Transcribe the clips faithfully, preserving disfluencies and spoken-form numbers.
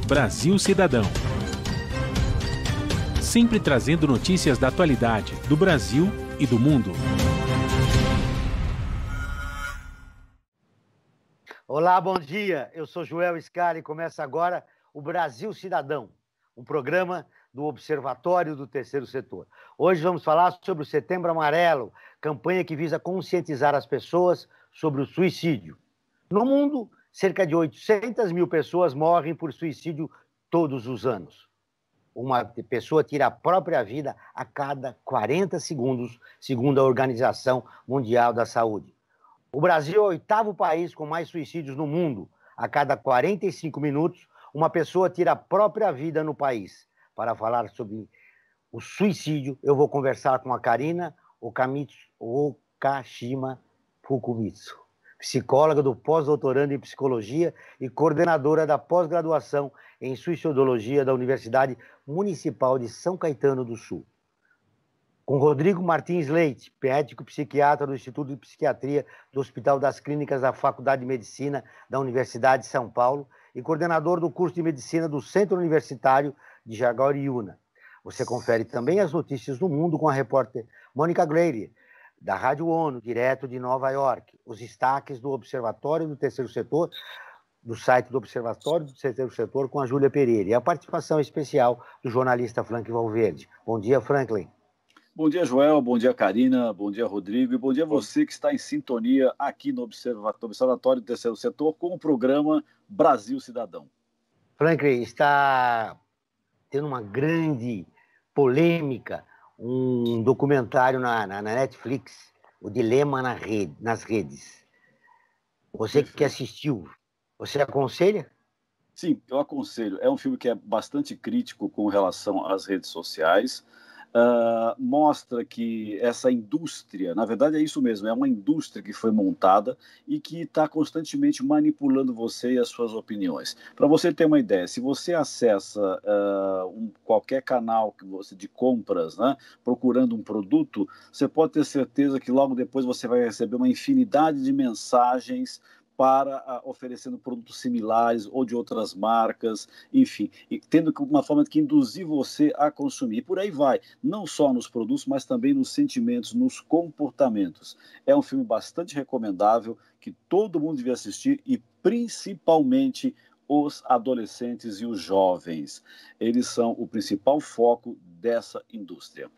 Brasil Cidadão. Sempre trazendo notícias da atualidade do Brasil e do mundo. Olá, bom dia. Eu sou Joel Scali e começa agora o Brasil Cidadão, um programa do Observatório do Terceiro Setor. Hoje vamos falar sobre o Setembro Amarelo, campanha que visa conscientizar as pessoas sobre o suicídio. No mundo, cerca de oitocentas mil pessoas morrem por suicídio todos os anos. Uma pessoa tira a própria vida a cada quarenta segundos, segundo a Organização Mundial da Saúde. O Brasil é o oitavo país com mais suicídios no mundo. A cada quarenta e cinco minutos, uma pessoa tira a própria vida no país. Para falar sobre o suicídio, eu vou conversar com a Karina Okamitsu, Okashima Fukumitsu, psicóloga do pós-doutorando em psicologia e coordenadora da pós-graduação em suicidologia da Universidade Municipal de São Caetano do Sul. Com Rodrigo Martins Leite, médico psiquiatra do Instituto de Psiquiatria do Hospital das Clínicas da Faculdade de Medicina da Universidade de São Paulo e coordenador do curso de Medicina do Centro Universitário de Jaguariúna. Você confere também as notícias do mundo com a repórter Mônica Gleire, da Rádio ONU, direto de Nova York. Os destaques do Observatório do Terceiro Setor, do site do Observatório do Terceiro Setor, com a Júlia Pereira. E a participação especial do jornalista Franklin Valverde. Bom dia, Franklin. Bom dia, Joel. Bom dia, Karina. Bom dia, Rodrigo. E bom dia a você que está em sintonia aqui no Observatório do Terceiro Setor com o programa Brasil Cidadão. Franklin, está tendo uma grande polêmica, um documentário na, na, na Netflix, O Dilema na rede, nas Redes. Você que assistiu, você aconselha? Sim, eu aconselho. É um filme que é bastante crítico com relação às redes sociais. Uh, mostra que essa indústria, na verdade é isso mesmo, é uma indústria que foi montada e que está constantemente manipulando você e as suas opiniões. Para você ter uma ideia, se você acessa uh, um, qualquer canal que você, de compras, né, procurando um produto, você pode ter certeza que logo depois você vai receber uma infinidade de mensagens para uh, oferecendo produtos similares ou de outras marcas, enfim, e tendo uma forma que induzir você a consumir. E por aí vai, não só nos produtos, mas também nos sentimentos, nos comportamentos. É um filme bastante recomendável, que todo mundo devia assistir, e principalmente os adolescentes e os jovens. Eles são o principal foco dessa indústria.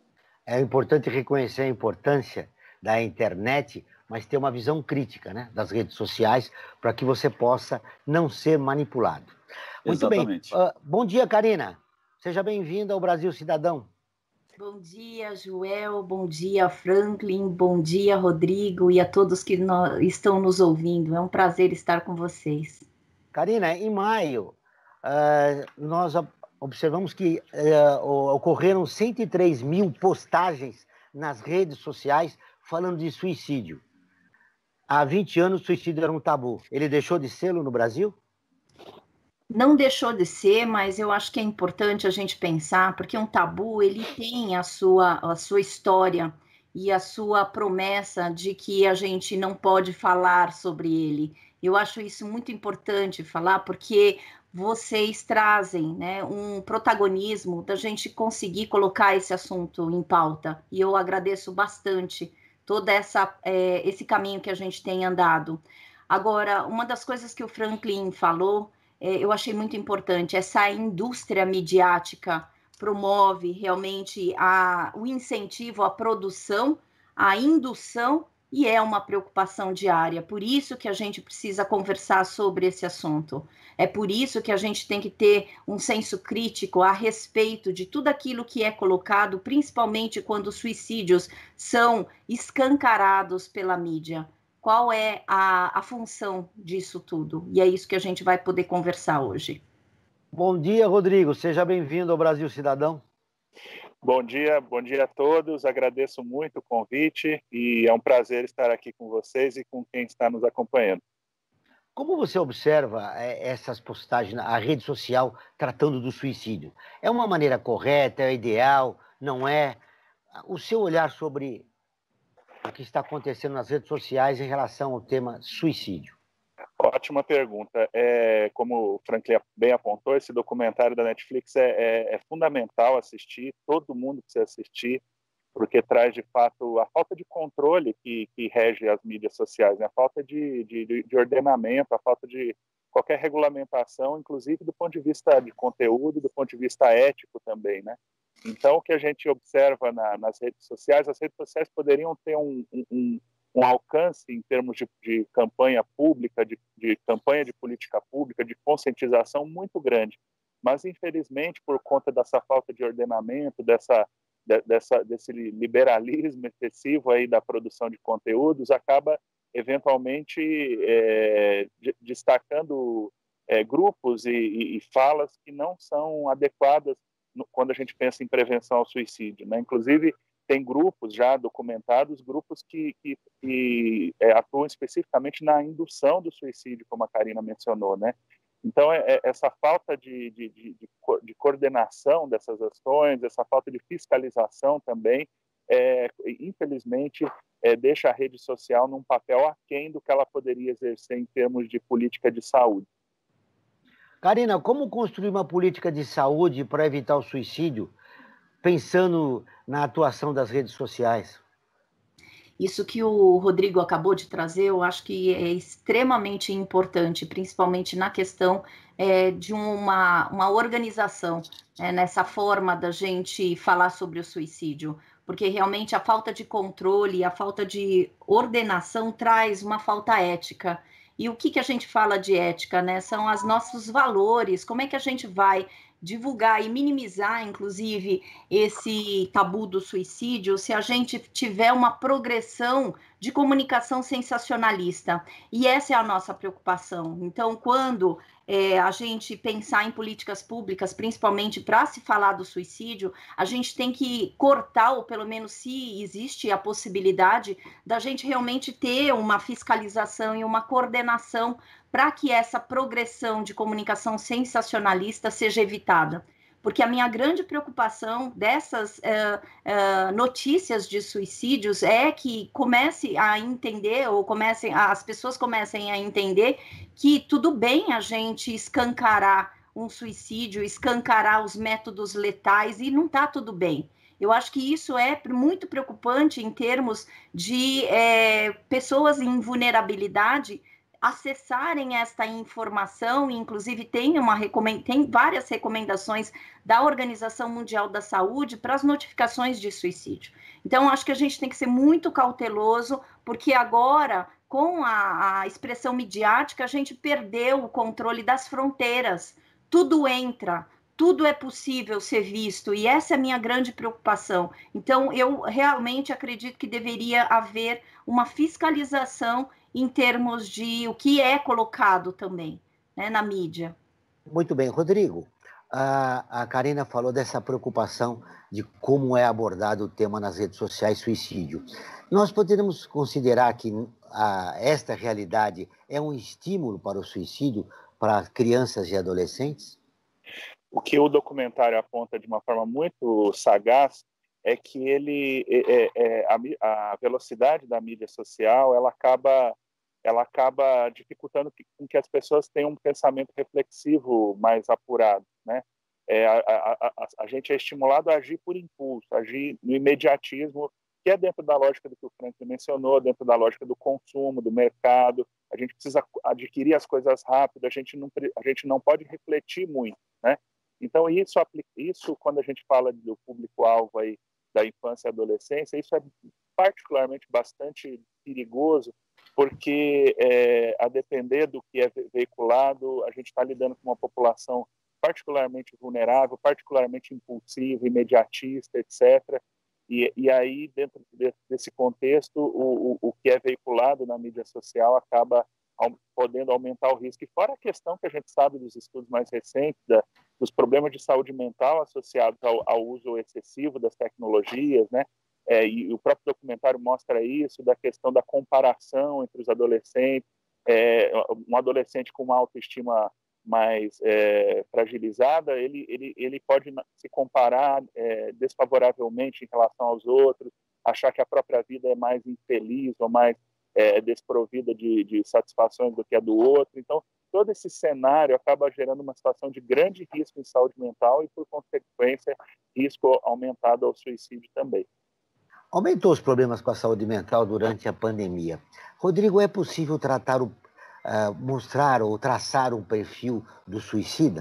É importante reconhecer a importância da internet, mas ter uma visão crítica, né, das redes sociais, para que você possa não ser manipulado. Muito Exatamente. bem. Uh, bom dia, Karina. Seja bem-vinda ao Brasil Cidadão. Bom dia, Joel. Bom dia, Franklin. Bom dia, Rodrigo, e a todos que no... estão nos ouvindo. É um prazer estar com vocês. Karina, em maio, uh, nós observamos que uh, ocorreram cento e três mil postagens nas redes sociais falando de suicídio. Há vinte anos, o suicídio era um tabu. Ele deixou de ser no Brasil? Não deixou de ser, mas eu acho que é importante a gente pensar, porque um tabu, ele tem a sua, a sua história e a sua promessa de que a gente não pode falar sobre ele. Eu acho isso muito importante falar, porque vocês trazem, né, um protagonismo da gente conseguir colocar esse assunto em pauta. E eu agradeço bastante todo essa, é, esse caminho que a gente tem andado. Agora, uma das coisas que o Franklin falou, é, eu achei muito importante, essa indústria midiática promove realmente a, o incentivo à produção, à indução, e é uma preocupação diária. Por isso que a gente precisa conversar sobre esse assunto. É por isso que a gente tem que ter um senso crítico a respeito de tudo aquilo que é colocado, principalmente quando os suicídios são escancarados pela mídia. Qual é a, a função disso tudo? E é isso que a gente vai poder conversar hoje. Bom dia, Rodrigo. Seja bem-vindo ao Brasil Cidadão. Bom dia, bom dia a todos. Agradeço muito o convite e é um prazer estar aqui com vocês e com quem está nos acompanhando. Como você observa essas postagens, a rede social tratando do suicídio? É uma maneira correta, é ideal, não é? O seu olhar sobre o que está acontecendo nas redes sociais em relação ao tema suicídio? Ótima pergunta. É, como o Franklin bem apontou, esse documentário da Netflix é, é, é fundamental assistir, todo mundo precisa assistir, porque traz, de fato, a falta de controle que, que rege as mídias sociais, né? A falta de, de, de ordenamento, a falta de qualquer regulamentação, inclusive do ponto de vista de conteúdo, do ponto de vista ético também, né? Então, o que a gente observa na, nas redes sociais, as redes sociais poderiam ter um, um, um alcance em termos de, de campanha pública, de, de campanha de política pública, de conscientização muito grande. Mas, infelizmente, por conta dessa falta de ordenamento, dessa, de, dessa, desse liberalismo excessivo aí da produção de conteúdos, acaba, eventualmente, é, de, destacando é, grupos e, e, e falas que não são adequadas quando a gente pensa em prevenção ao suicídio, né? Inclusive, tem grupos já documentados, grupos que, que, que é, atuam especificamente na indução do suicídio, como a Karina mencionou, né? Então, é, é essa falta de, de, de, de coordenação dessas ações, essa falta de fiscalização também, é, infelizmente, é, deixa a rede social num papel aquém do que ela poderia exercer em termos de política de saúde. Karina, como construir uma política de saúde para evitar o suicídio, pensando na atuação das redes sociais? Isso que o Rodrigo acabou de trazer, eu acho que é extremamente importante, principalmente na questão é, de uma, uma organização, é, nessa forma da gente falar sobre o suicídio, porque realmente a falta de controle, a falta de ordenação traz uma falta ética. E o que, que a gente fala de ética, né? São os nossos valores, como é que a gente vai divulgar e minimizar, inclusive, esse tabu do suicídio, se a gente tiver uma progressão de comunicação sensacionalista. E essa é a nossa preocupação. Então, quando é, a gente pensar em políticas públicas, principalmente para se falar do suicídio, a gente tem que cortar, ou pelo menos se existe a possibilidade, da gente realmente ter uma fiscalização e uma coordenação para que essa progressão de comunicação sensacionalista seja evitada. Porque a minha grande preocupação dessas uh, uh, notícias de suicídios é que comece a entender, ou comecem, as pessoas comecem a entender que tudo bem a gente escancarar um suicídio, escancarar os métodos letais, e não está tudo bem. Eu acho que isso é muito preocupante em termos de é, pessoas em vulnerabilidade acessarem esta informação, inclusive tem, uma, tem várias recomendações da Organização Mundial da Saúde para as notificações de suicídio. Então, acho que a gente tem que ser muito cauteloso, porque agora, com a, a expressão midiática, a gente perdeu o controle das fronteiras. Tudo entra, tudo é possível ser visto, e essa é a minha grande preocupação. Então, eu realmente acredito que deveria haver uma fiscalização em termos de o que é colocado também, né, na mídia. Muito bem. Rodrigo, a, a Karina falou dessa preocupação de como é abordado o tema nas redes sociais, suicídio. Nós poderíamos considerar que a, esta realidade é um estímulo para o suicídio para crianças e adolescentes? O que o documentário aponta de uma forma muito sagaz é que ele, é, é, a, a velocidade da mídia social, ela acaba, ela acaba dificultando que, com que as pessoas tenham um pensamento reflexivo mais apurado, né? É, a, a, a, a gente é estimulado a agir por impulso, agir no imediatismo, que é dentro da lógica do que o Franklin mencionou, dentro da lógica do consumo, do mercado. A gente precisa adquirir as coisas rápido, a gente não, a gente não pode refletir muito, né? Então, isso, isso, quando a gente fala do público-alvo aí da infância e adolescência, isso é particularmente bastante perigoso, porque, é, a depender do que é veiculado, a gente está lidando com uma população particularmente vulnerável, particularmente impulsiva, imediatista, etcétera. E, e aí, dentro desse contexto, o, o, o que é veiculado na mídia social acaba podendo aumentar o risco. E fora a questão que a gente sabe dos estudos mais recentes, da, dos problemas de saúde mental associados ao, ao uso excessivo das tecnologias, né? É, e o próprio documentário mostra isso, da questão da comparação entre os adolescentes, é, um adolescente com uma autoestima mais é, fragilizada, ele, ele, ele pode se comparar é, desfavoravelmente em relação aos outros, achar que a própria vida é mais infeliz ou mais é desprovida de, de satisfações do que a do outro. Então, todo esse cenário acaba gerando uma situação de grande risco em saúde mental e, por consequência, risco aumentado ao suicídio também. Aumentou os problemas com a saúde mental durante a pandemia. Rodrigo, é possível tratar, o, uh, mostrar ou traçar um perfil do suicida?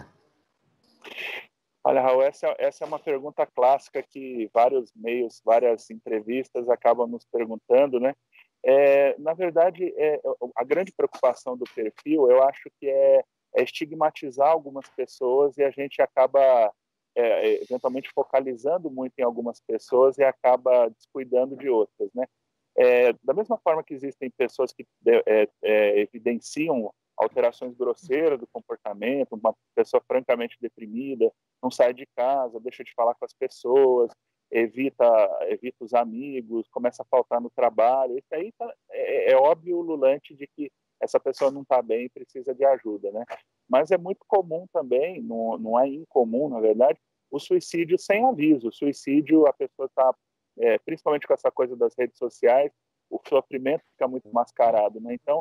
Olha, Raul, essa, essa é uma pergunta clássica que vários meios, várias entrevistas acabam nos perguntando, né? É, na verdade, é, a grande preocupação do perfil, eu acho que é, é estigmatizar algumas pessoas e a gente acaba, é, eventualmente, focalizando muito em algumas pessoas e acaba descuidando de outras, né? É, da mesma forma que existem pessoas que é, é, evidenciam alterações grosseiras do comportamento, uma pessoa francamente deprimida, não sai de casa, deixa de falar com as pessoas, evita, evita os amigos, começa a faltar no trabalho. Isso aí tá, é, é óbvio, ululante, de que essa pessoa não está bem e precisa de ajuda, né? Mas é muito comum também, não, não é incomum, na verdade, o suicídio sem aviso. O suicídio, a pessoa está, é, principalmente com essa coisa das redes sociais, o sofrimento fica muito mascarado, né? Então,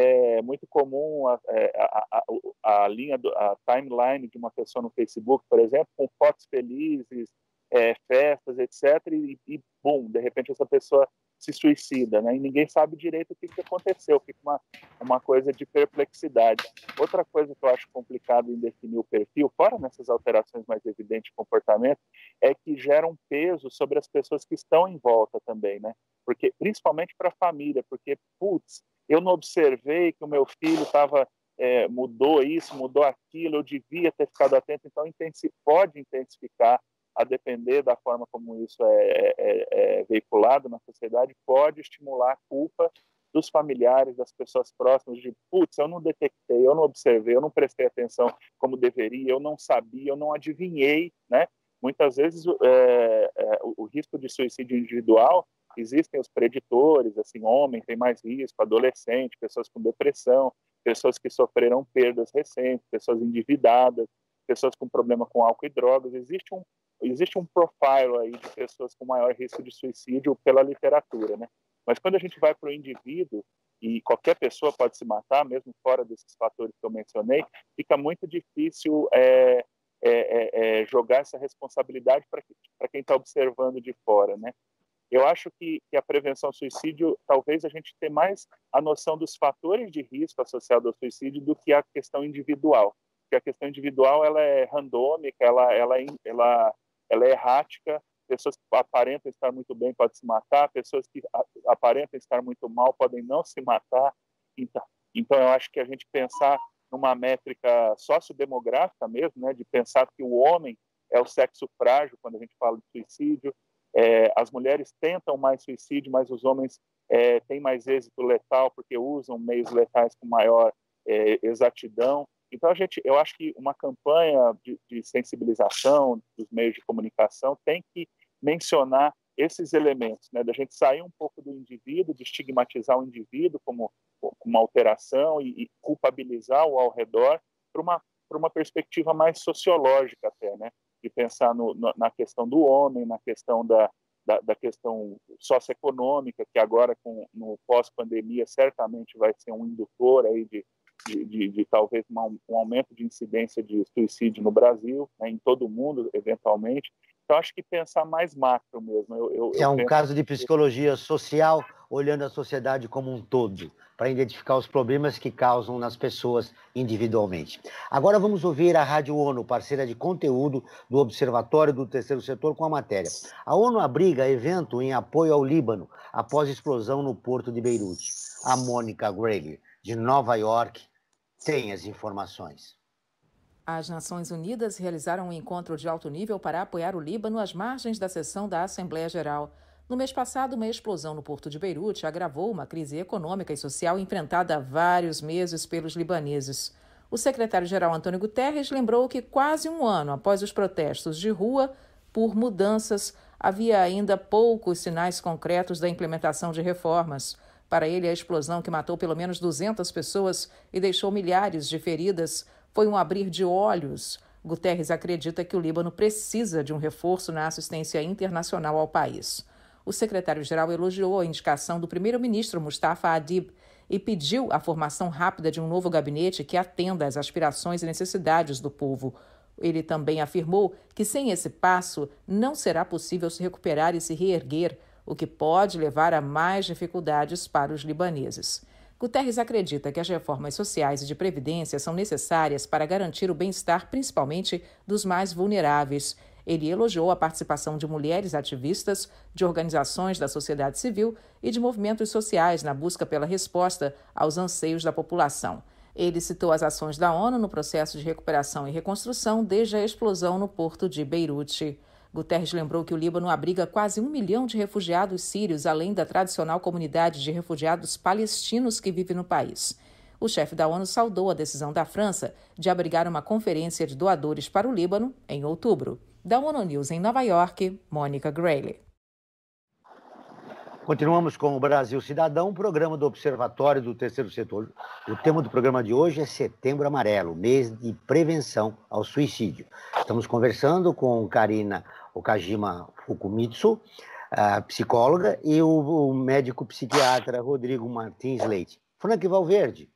é muito comum a, a, a, a linha, do, a timeline de uma pessoa no Facebook, por exemplo, com fotos felizes, é, festas, etcétera, e, e, bum, de repente essa pessoa se suicida, né? E ninguém sabe direito o que, que aconteceu, fica uma, uma coisa de perplexidade. Outra coisa que eu acho complicado em definir o perfil, fora nessas alterações mais evidentes de comportamento, é que gera um peso sobre as pessoas que estão em volta também, né? Porque, principalmente para a família, porque, putz, eu não observei que o meu filho estava, é, mudou isso, mudou aquilo, eu devia ter ficado atento, então intensi- pode intensificar, a depender da forma como isso é, é, é veiculado na sociedade, pode estimular a culpa dos familiares, das pessoas próximas, de, putz, eu não detectei, eu não observei, eu não prestei atenção como deveria, eu não sabia, eu não adivinhei, né? Muitas vezes é, é, o, o risco de suicídio individual, existem os preditores, assim, homem tem mais risco, adolescente, pessoas com depressão, pessoas que sofreram perdas recentes, pessoas endividadas, pessoas com problema com álcool e drogas. Existe um, existe um profile aí de pessoas com maior risco de suicídio pela literatura, né? Mas quando a gente vai para o indivíduo, e qualquer pessoa pode se matar, mesmo fora desses fatores que eu mencionei, fica muito difícil é, é, é, é jogar essa responsabilidade para quem está observando de fora, né? Eu acho que, que a prevenção ao suicídio, talvez a gente tenha mais a noção dos fatores de risco associados ao suicídio do que a questão individual. Porque a questão individual ela é randômica, ela, ela, ela, ela é errática, pessoas que aparentam estar muito bem podem se matar, pessoas que aparentam estar muito mal podem não se matar. Então, então eu acho que a gente pensar numa métrica sociodemográfica mesmo, né, de pensar que o homem é o sexo frágil quando a gente fala de suicídio, é, as mulheres tentam mais suicídio, mas os homens é, têm mais êxito letal porque usam meios letais com maior é, exatidão. Então, a gente, eu acho que uma campanha de, de sensibilização dos meios de comunicação tem que mencionar esses elementos, né, da gente sair um pouco do indivíduo, de estigmatizar o indivíduo como, como uma alteração e, e culpabilizar o ao redor para uma, para uma perspectiva mais sociológica até, né, de pensar no, no, na questão do homem, na questão da, da, da questão socioeconômica, que agora, com, no pós-pandemia, certamente vai ser um indutor aí de, de, de, de talvez uma, um aumento de incidência de suicídio no Brasil, né, em todo o mundo, eventualmente. Então, acho que pensar mais macro mesmo. Eu, eu, é um penso... caso de psicologia social, olhando a sociedade como um todo, para identificar os problemas que causam nas pessoas individualmente. Agora vamos ouvir a Rádio ONU, parceira de conteúdo do Observatório do Terceiro Setor, com a matéria. A ONU abriga evento em apoio ao Líbano, após explosão no porto de Beirute. A Mônica Gregg, de Nova York, tem as informações. As Nações Unidas realizaram um encontro de alto nível para apoiar o Líbano às margens da sessão da Assembleia Geral. No mês passado, uma explosão no porto de Beirute agravou uma crise econômica e social enfrentada há vários meses pelos libaneses. O secretário-geral Antônio Guterres lembrou que quase um ano após os protestos de rua por mudanças, havia ainda poucos sinais concretos da implementação de reformas. Para ele, a explosão que matou pelo menos duzentas pessoas e deixou milhares de feridas foi um abrir de olhos. Guterres acredita que o Líbano precisa de um reforço na assistência internacional ao país. O secretário-geral elogiou a indicação do primeiro-ministro Mustafa Adib e pediu a formação rápida de um novo gabinete que atenda às aspirações e necessidades do povo. Ele também afirmou que sem esse passo não será possível se recuperar e se reerguer, o que pode levar a mais dificuldades para os libaneses. Guterres acredita que as reformas sociais e de previdência são necessárias para garantir o bem-estar, principalmente dos mais vulneráveis. Ele elogiou a participação de mulheres ativistas, de organizações da sociedade civil e de movimentos sociais na busca pela resposta aos anseios da população. Ele citou as ações da ONU no processo de recuperação e reconstrução desde a explosão no porto de Beirute. Guterres lembrou que o Líbano abriga quase um milhão de refugiados sírios, além da tradicional comunidade de refugiados palestinos que vive no país. O chefe da ONU saudou a decisão da França de abrigar uma conferência de doadores para o Líbano em outubro. Da ONU News em Nova York, Mônica Grayle. Continuamos com o Brasil Cidadão, programa do Observatório do Terceiro Setor. O tema do programa de hoje é Setembro Amarelo, mês de prevenção ao suicídio. Estamos conversando com Karina Okajima Fukumitsu, a psicóloga, e o, o médico psiquiatra Rodrigo Martins Leite. Frank Valverde.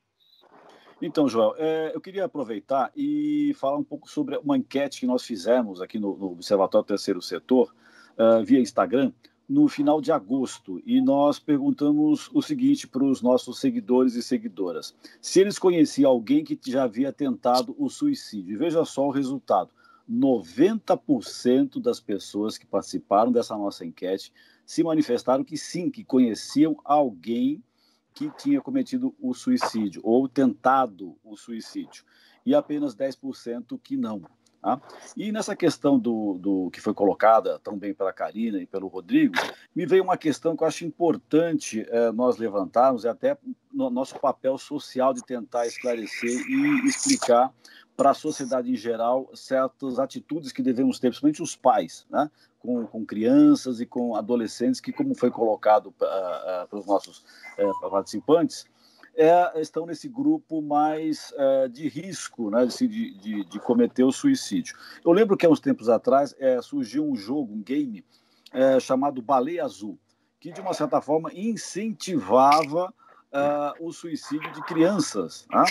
Então, Joel, é, eu queria aproveitar e falar um pouco sobre uma enquete que nós fizemos aqui no, no Observatório Terceiro Setor, uh, via Instagram, no final de agosto, e nós perguntamos o seguinte para os nossos seguidores e seguidoras: se eles conheciam alguém que já havia tentado o suicídio. E veja só o resultado: noventa por cento das pessoas que participaram dessa nossa enquete se manifestaram que sim, que conheciam alguém que tinha cometido o suicídio ou tentado o suicídio, e apenas dez por cento que não. Tá? E nessa questão do, do que foi colocada também pela Karina e pelo Rodrigo, me veio uma questão que eu acho importante é, nós levantarmos, e até no nosso papel social de tentar esclarecer e explicar para a sociedade em geral certas atitudes que devemos ter, principalmente os pais, né? com, com crianças e com adolescentes, que, como foi colocado uh, uh, para os nossos uh, participantes, É, estão nesse grupo mais é, de risco, né, de, de, de cometer o suicídio. Eu lembro que há uns tempos atrás é, surgiu um jogo, um game, é, chamado Baleia Azul, que de uma certa forma incentivava é, o suicídio de crianças, né?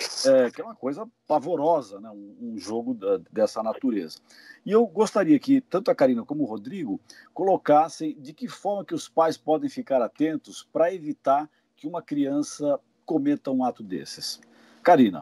É, que é uma coisa pavorosa, né, um, um jogo da, dessa natureza. E eu gostaria que tanto a Karina como o Rodrigo colocassem de que forma que os pais podem ficar atentos para evitar que uma criança cometa um ato desses. Karina.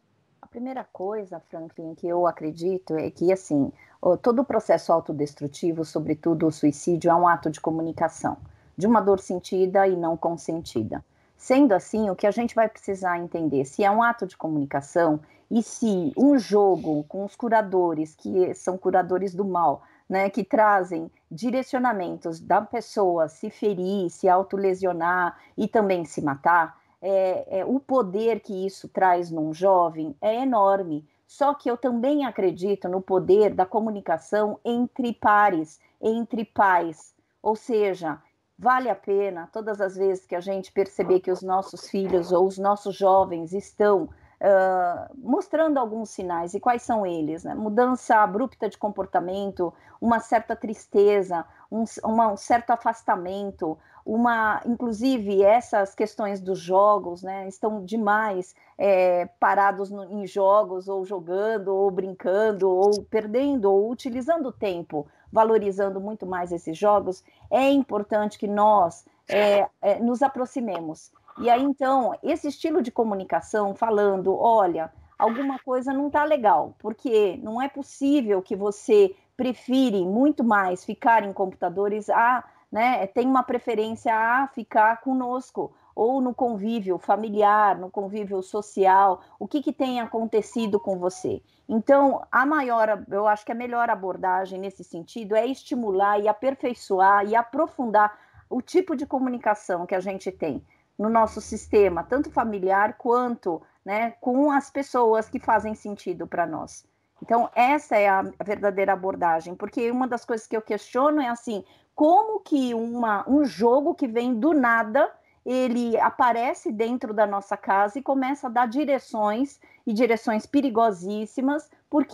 A primeira coisa, Franklin, que eu acredito é que, assim, todo o processo autodestrutivo, sobretudo o suicídio, é um ato de comunicação, de uma dor sentida e não consentida. Sendo assim, o que a gente vai precisar entender, se é um ato de comunicação e se um jogo com os curadores, que são curadores do mal, né, que trazem direcionamentos da pessoa se ferir, se autolesionar e também se matar, é, é, o poder que isso traz num jovem é enorme. Só que eu também acredito no poder da comunicação entre pares, entre pais. Ou seja, vale a pena, todas as vezes que a gente perceber que os nossos filhos ou os nossos jovens estão Uh, mostrando alguns sinais, e quais são eles? Né? Mudança abrupta de comportamento, uma certa tristeza, um, uma, um certo afastamento, uma, inclusive essas questões dos jogos, né, estão demais é, parados no, em jogos, ou jogando, ou brincando, ou perdendo, ou utilizando o tempo, valorizando muito mais esses jogos. É importante que nós é, é, nos aproximemos. E aí, então, esse estilo de comunicação falando, olha, alguma coisa não está legal, porque não é possível que você prefire muito mais ficar em computadores a, né, tem uma preferência a ficar conosco, ou no convívio familiar, no convívio social, o que, que tem acontecido com você. Então, a maior, eu acho que a melhor abordagem nesse sentido é estimular e aperfeiçoar e aprofundar o tipo de comunicação que a gente tem no nosso sistema, tanto familiar quanto, né, com as pessoas que fazem sentido para nós. Então, essa é a verdadeira abordagem, porque uma das coisas que eu questiono é assim, como que uma, um jogo que vem do nada, ele aparece dentro da nossa casa e começa a dar direções, e direções perigosíssimas. Por quê?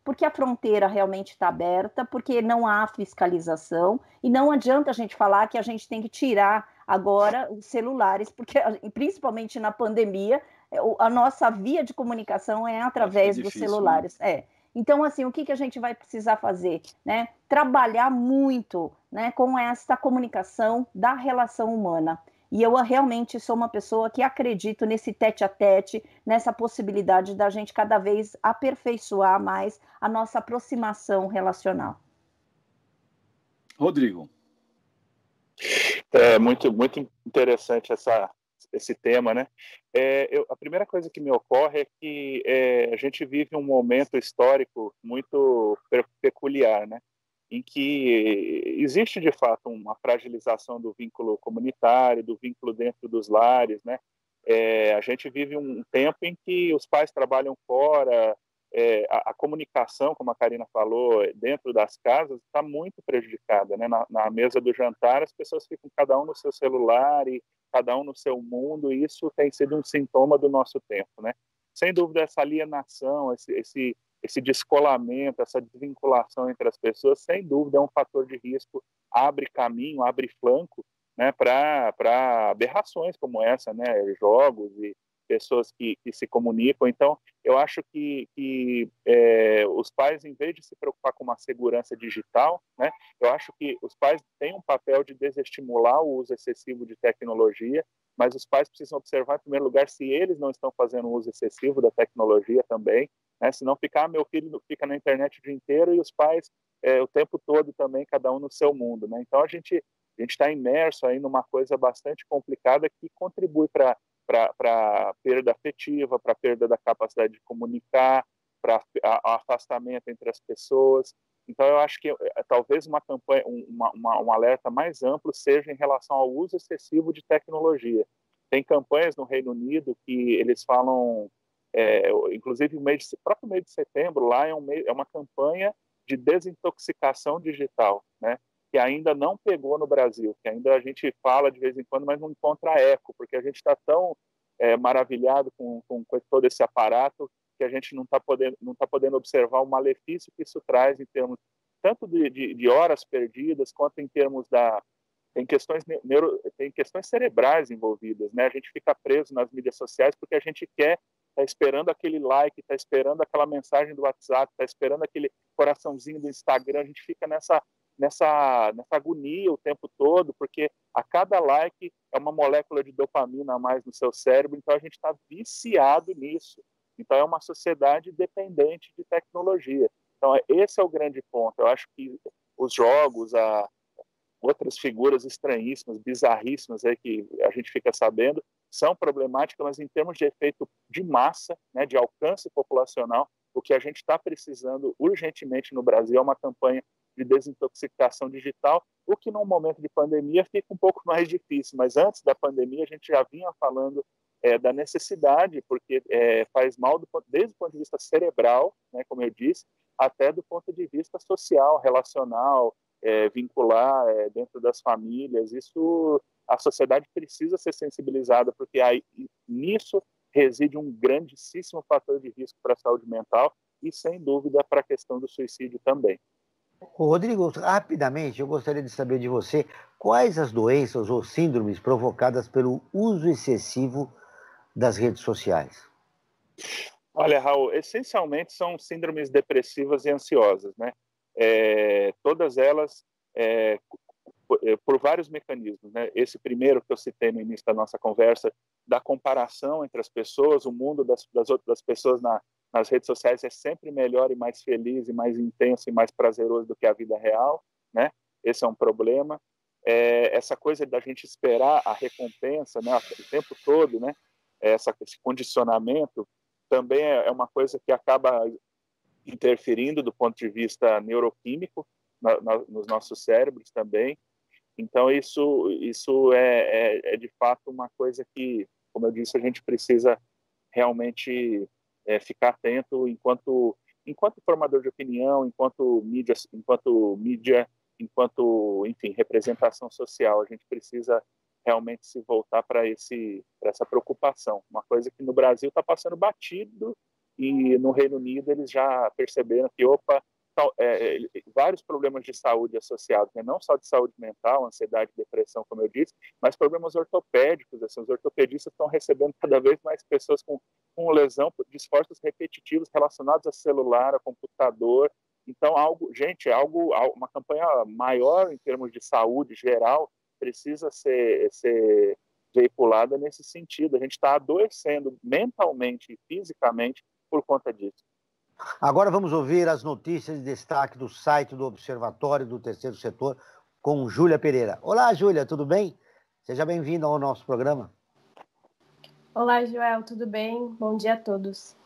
porque a fronteira realmente está aberta, porque não há fiscalização, e não adianta a gente falar que a gente tem que tirar agora os celulares, porque principalmente na pandemia, a nossa via de comunicação é através é difícil, dos celulares. Né? É. Então, assim, o que, que a gente vai precisar fazer? Né? Trabalhar muito, né, com essa comunicação da relação humana. E eu realmente sou uma pessoa que acredito nesse tete-a-tete, nessa possibilidade da gente cada vez aperfeiçoar mais a nossa aproximação relacional. Rodrigo. É muito, muito interessante essa, esse tema, né? É, eu, a primeira coisa que me ocorre é que é, a gente vive um momento histórico muito peculiar, né? Em que existe, de fato, uma fragilização do vínculo comunitário, do vínculo dentro dos lares, né? É, a gente vive um tempo em que os pais trabalham fora, é, a, a comunicação, como a Karina falou, dentro das casas está muito prejudicada, né? Na, na mesa do jantar, as pessoas ficam cada um no seu celular e cada um no seu mundo, e isso tem sido um sintoma do nosso tempo, né? Sem dúvida, essa alienação, esse, esse esse descolamento, essa desvinculação entre as pessoas, sem dúvida é um fator de risco, abre caminho, abre flanco, né, para aberrações como essa, né, jogos e pessoas que, que se comunicam. Então, eu acho que, que é, os pais, em vez de se preocupar com uma segurança digital, né, eu acho que os pais têm um papel de desestimular o uso excessivo de tecnologia, mas os pais precisam observar, em primeiro lugar, se eles não estão fazendo uso excessivo da tecnologia também, né? Senão ficar, ah, meu filho fica na internet o dia inteiro e os pais é, o tempo todo também, cada um no seu mundo, né? Então a gente a gente está imerso aí numa coisa bastante complicada que contribui para para perda afetiva, para perda da capacidade de comunicar, para afastamento entre as pessoas. Então eu acho que é, talvez uma campanha, uma, uma, um alerta mais amplo seja em relação ao uso excessivo de tecnologia. Tem campanhas no Reino Unido que eles falam É, inclusive o mês de, próprio mês de setembro lá é, um mês, é uma campanha de desintoxicação digital, né, que ainda não pegou no Brasil, que ainda a gente fala de vez em quando, mas não encontra eco, porque a gente está tão é, maravilhado com, com, com todo esse aparato que a gente não está podendo, não tá podendo observar o malefício que isso traz em termos tanto de, de, de horas perdidas, quanto em termos da tem questões neuro, tem questões cerebrais envolvidas, né? A gente fica preso nas mídias sociais porque a gente quer está esperando aquele like, está esperando aquela mensagem do WhatsApp, está esperando aquele coraçãozinho do Instagram, a gente fica nessa, nessa, nessa agonia o tempo todo, porque a cada like é uma molécula de dopamina a mais no seu cérebro, então a gente está viciado nisso. Então é uma sociedade dependente de tecnologia. Então esse é o grande ponto. Eu acho que os jogos, a, outras figuras estranhíssimas, bizarríssimas aí que a gente fica sabendo, são problemáticas, mas em termos de efeito de massa, né, de alcance populacional, o que a gente está precisando urgentemente no Brasil é uma campanha de desintoxicação digital, o que num momento de pandemia fica um pouco mais difícil, mas antes da pandemia a gente já vinha falando é, da necessidade, porque é, faz mal do, desde o ponto de vista cerebral, né, como eu disse, até do ponto de vista social, relacional, é, vincular é, dentro das famílias. Isso a sociedade precisa ser sensibilizada, porque aí, nisso reside um grandíssimo fator de risco para a saúde mental e, sem dúvida, para a questão do suicídio também. Rodrigo, rapidamente, eu gostaria de saber de você quais as doenças ou síndromes provocadas pelo uso excessivo das redes sociais. Olha, Raul, essencialmente são síndromes depressivas e ansiosas, né? É, todas elas é, por, por vários mecanismos, né? Esse primeiro que eu citei no início da nossa conversa, da comparação entre as pessoas, o mundo das, das outras pessoas na, nas redes sociais é sempre melhor e mais feliz e mais intenso e mais prazeroso do que a vida real, né? Esse é um problema. É, essa coisa da gente esperar a recompensa, né, o tempo todo, né? Essa, esse condicionamento também é uma coisa que acaba interferindo do ponto de vista neuroquímico na, na, nos nossos cérebros também. Então isso isso é, é, é de fato uma coisa que, como eu disse, a gente precisa realmente é, ficar atento enquanto enquanto formador de opinião, enquanto mídia, enquanto mídia, enquanto, enfim, representação social. A gente precisa realmente se voltar para esse para essa preocupação, uma coisa que no Brasil está passando batido e no Reino Unido eles já perceberam que, opa, É, é, vários problemas de saúde associados, né? Não só de saúde mental, ansiedade, depressão, como eu disse, mas problemas ortopédicos. Assim, os ortopedistas estão recebendo cada vez mais pessoas com, com lesão de esforços repetitivos relacionados a celular, a computador. Então, algo, gente, algo, uma campanha maior em termos de saúde geral precisa ser, ser veiculada nesse sentido. A gente está adoecendo mentalmente e fisicamente por conta disso. Agora vamos ouvir as notícias de destaque do site do Observatório do Terceiro Setor com Júlia Pereira. Olá, Júlia, tudo bem? Seja bem-vinda ao nosso programa. Olá, Joel, tudo bem? Bom dia a todos.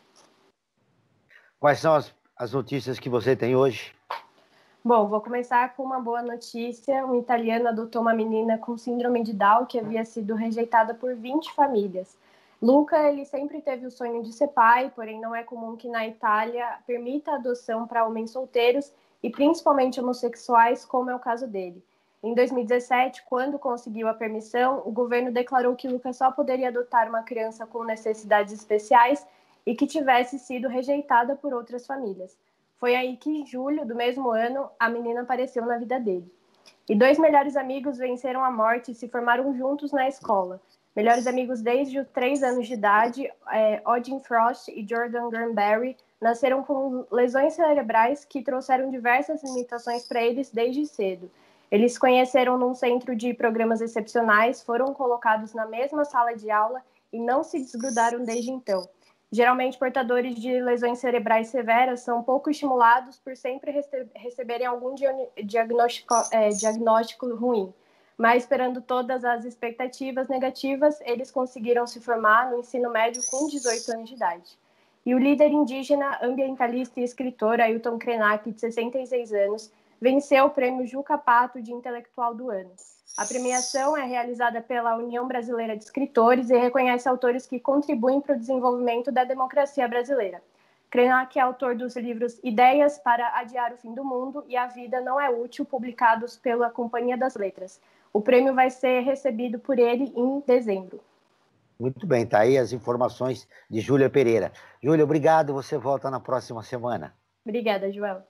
Quais são as, as notícias que você tem hoje? Bom, vou começar com uma boa notícia. Um italiano adotou uma menina com síndrome de Down que havia sido rejeitada por vinte famílias. Luca, ele sempre teve o sonho de ser pai, porém não é comum que na Itália permita a adoção para homens solteiros e principalmente homossexuais, como é o caso dele. Em dois mil e dezessete, quando conseguiu a permissão, o governo declarou que Luca só poderia adotar uma criança com necessidades especiais e que tivesse sido rejeitada por outras famílias. Foi aí que, em julho do mesmo ano, a menina apareceu na vida dele. E dois melhores amigos venceram a morte e se formaram juntos na escola. Melhores amigos desde os três anos de idade, é, Odin Frost e Jordan Granberry nasceram com lesões cerebrais que trouxeram diversas limitações para eles desde cedo. Eles se conheceram num centro de programas excepcionais, foram colocados na mesma sala de aula e não se desgrudaram desde então. Geralmente, portadores de lesões cerebrais severas são pouco estimulados por sempre rece- receberem algum diagnóstico, é, diagnóstico ruim. Mas, esperando todas as expectativas negativas, eles conseguiram se formar no ensino médio com dezoito anos de idade. E o líder indígena, ambientalista e escritor Ailton Krenak, de sessenta e seis anos, venceu o prêmio Juca Pato de Intelectual do Ano. A premiação é realizada pela União Brasileira de Escritores e reconhece autores que contribuem para o desenvolvimento da democracia brasileira. Krenak é autor dos livros Ideias para Adiar o Fim do Mundo e A Vida Não é Útil, publicados pela Companhia das Letras. O prêmio vai ser recebido por ele em dezembro. Muito bem, tá aí as informações de Júlia Pereira. Júlia, obrigado, você volta na próxima semana. Obrigada, Joel.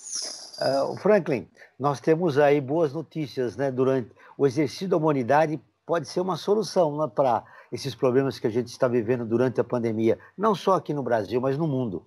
Uh, Franklin, nós temos aí boas notícias, né? Durante o exercício da humanidade pode ser uma solução, né, para esses problemas que a gente está vivendo durante a pandemia, não só aqui no Brasil, mas no mundo.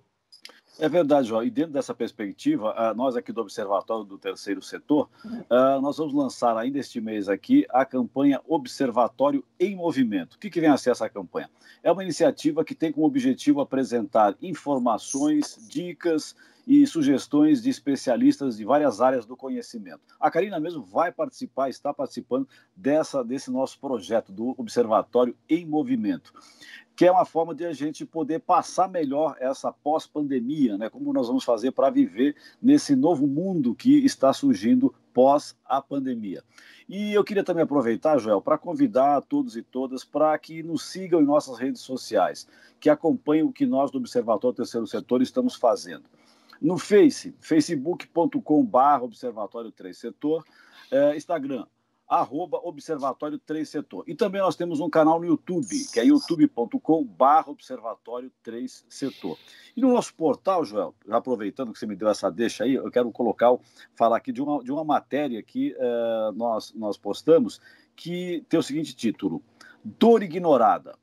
É verdade, João. E dentro dessa perspectiva, nós aqui do Observatório do Terceiro Setor, nós vamos lançar ainda este mês aqui a campanha Observatório em Movimento. O que, que vem a ser essa campanha? É uma iniciativa que tem como objetivo apresentar informações, dicas e sugestões de especialistas de várias áreas do conhecimento. A Karina mesmo vai participar, está participando dessa, desse nosso projeto do Observatório em Movimento, que é uma forma de a gente poder passar melhor essa pós-pandemia, né? Como nós vamos fazer para viver nesse novo mundo que está surgindo pós a pandemia. E eu queria também aproveitar, Joel, para convidar todos e todas para que nos sigam em nossas redes sociais, que acompanhem o que nós do Observatório Terceiro Setor estamos fazendo. No Face, facebook ponto com barra Observatório Três Setor, eh, Instagram, arroba Observatório Três Setor. E também nós temos um canal no YouTube, que é youtube ponto com barra Observatório Três Setor. E no nosso portal, Joel, já aproveitando que você me deu essa deixa aí, eu quero colocar, falar aqui de uma, de uma matéria que uh, nós, nós postamos, que tem o seguinte título: Dor ignorada.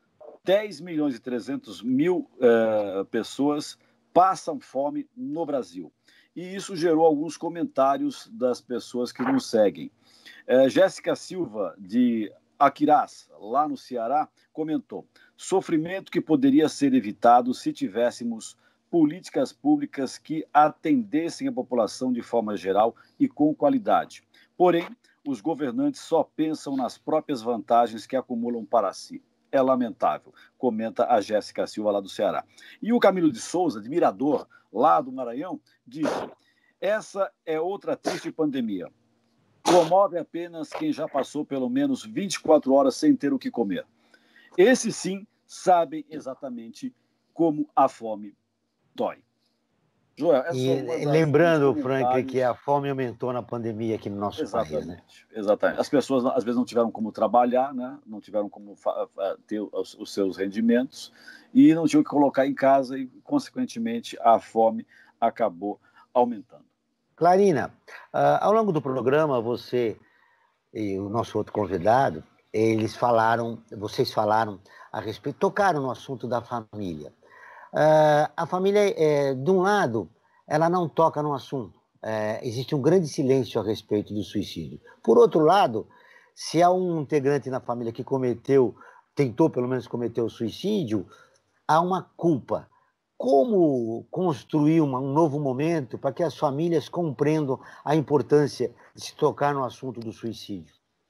dez milhões e trezentos mil uh, pessoas passam fome no Brasil. E isso gerou alguns comentários das pessoas que nos seguem. É, Jéssica Silva, de Aquirás, lá no Ceará, comentou: sofrimento que poderia ser evitado se tivéssemos políticas públicas que atendessem a população de forma geral e com qualidade. Porém, os governantes só pensam nas próprias vantagens que acumulam para si. É lamentável, comenta a Jéssica Silva, lá do Ceará. E o Camilo de Souza, de Mirador, lá do Maranhão, diz: essa é outra triste pandemia. Promove apenas quem já passou pelo menos vinte e quatro horas sem ter o que comer. Esses, sim, sabem exatamente como a fome dói. Joel, é e lembrando, Frank, que a fome aumentou na pandemia aqui no nosso exatamente, país, né? Exatamente. As pessoas, às vezes, não tiveram como trabalhar, né? Não tiveram como ter os, os seus rendimentos e não tinham que colocar em casa e, consequentemente, a fome acabou aumentando. Clarina, uh, ao longo do programa, você e o nosso outro convidado, eles falaram, vocês falaram a respeito, tocaram no assunto da família. Uh, a família, é, de um lado, ela não toca no assunto. É, existe um grande silêncio a respeito do suicídio. Por outro lado, se há um integrante na família que cometeu, tentou pelo menos cometer o suicídio, há uma culpa. Como construir uma, um novo momento para que as famílias compreendam a importância de se tocar no assunto do suicídio?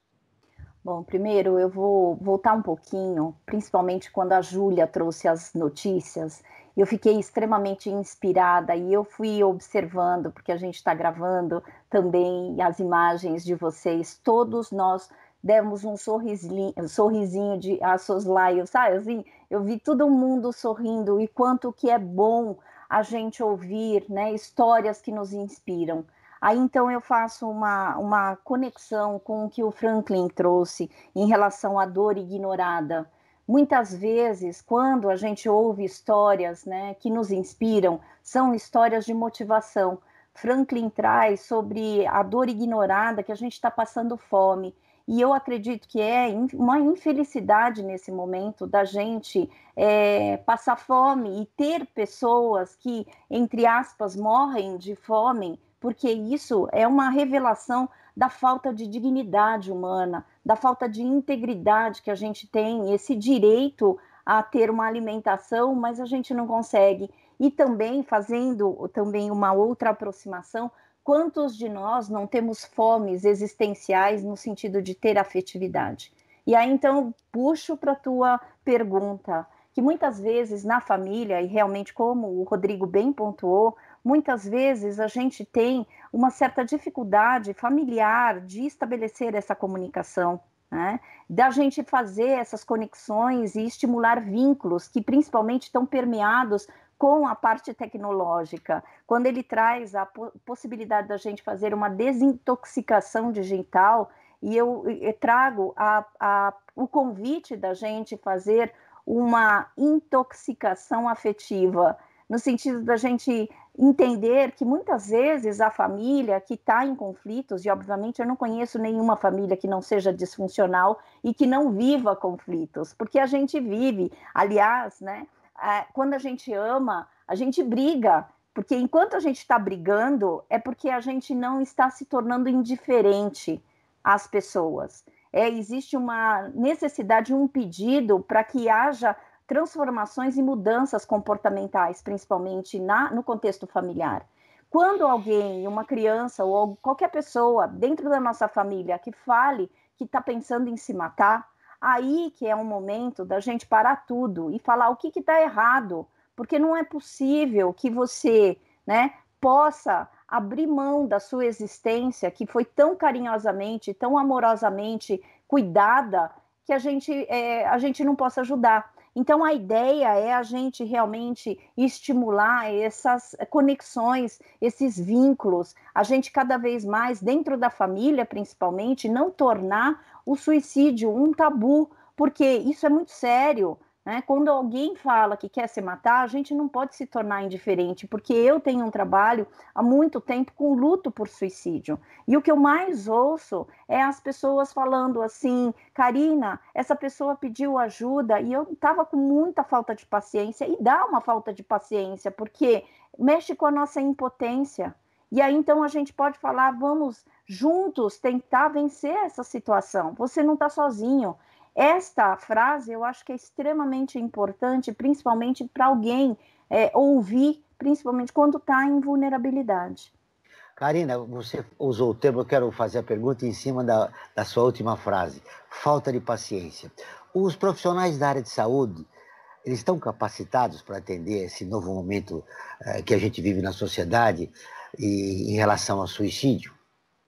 Bom, primeiro eu vou voltar um pouquinho, principalmente quando a Júlia trouxe as notícias. Eu fiquei extremamente inspirada e eu fui observando, porque a gente está gravando também as imagens de vocês. Todos nós demos um sorrisinho, um sorrisinho de a soslaio, sabe? Assim, eu vi todo mundo sorrindo e quanto que é bom a gente ouvir, né, histórias que nos inspiram. Aí, então, eu faço uma, uma conexão com o que o Franklin trouxe em relação à dor ignorada. Muitas vezes, quando a gente ouve histórias, né, que nos inspiram, são histórias de motivação. Franklin traz sobre a dor ignorada, que a gente está passando fome. E eu acredito que é uma infelicidade nesse momento da gente é, passar fome e ter pessoas que, entre aspas, morrem de fome, porque isso é uma revelação da falta de dignidade humana, da falta de integridade que a gente tem, esse direito a ter uma alimentação, mas a gente não consegue. E também, fazendo também uma outra aproximação, quantos de nós não temos fomes existenciais no sentido de ter afetividade? E aí, então, puxo para a tua pergunta, que muitas vezes na família, e realmente como o Rodrigo bem pontuou, muitas vezes a gente tem uma certa dificuldade familiar de estabelecer essa comunicação, né? Da gente fazer essas conexões e estimular vínculos que principalmente estão permeados com a parte tecnológica, quando ele traz a possibilidade da gente fazer uma desintoxicação digital, e eu, eu trago a, a, o convite da gente fazer uma intoxicação afetiva, no sentido da gente entender que muitas vezes a família que está em conflitos, e obviamente eu não conheço nenhuma família que não seja disfuncional e que não viva conflitos, porque a gente vive, aliás, né, quando a gente ama, a gente briga, porque enquanto a gente está brigando, é porque a gente não está se tornando indiferente às pessoas. É, existe uma necessidade, um pedido para que haja transformações e mudanças comportamentais, principalmente na, no contexto familiar. Quando alguém, uma criança ou qualquer pessoa dentro da nossa família que fale que está pensando em se matar, aí que é um momento da gente parar tudo e falar o que está errado, porque não é possível que você, né, possa abrir mão da sua existência, que foi tão carinhosamente, tão amorosamente cuidada, que a gente, é, a gente não possa ajudar. Então, a ideia é a gente realmente estimular essas conexões, esses vínculos, a gente cada vez mais, dentro da família principalmente, não tornar o suicídio um tabu, porque isso é muito sério, né? Quando alguém fala que quer se matar, a gente não pode se tornar indiferente, porque eu tenho um trabalho há muito tempo com luto por suicídio, e o que eu mais ouço é as pessoas falando assim, Karina, essa pessoa pediu ajuda, e eu estava com muita falta de paciência, e dá uma falta de paciência, porque mexe com a nossa impotência, e aí então a gente pode falar, vamos juntos tentar vencer essa situação, você não está sozinho. Esta frase eu acho que é extremamente importante, principalmente para alguém é, ouvir, principalmente quando está em vulnerabilidade. Karina, você usou o termo, eu quero fazer a pergunta em cima da, da sua última frase, falta de paciência. Os profissionais da área de saúde, eles estão capacitados para atender esse novo momento eh, que a gente vive na sociedade e, em relação ao suicídio?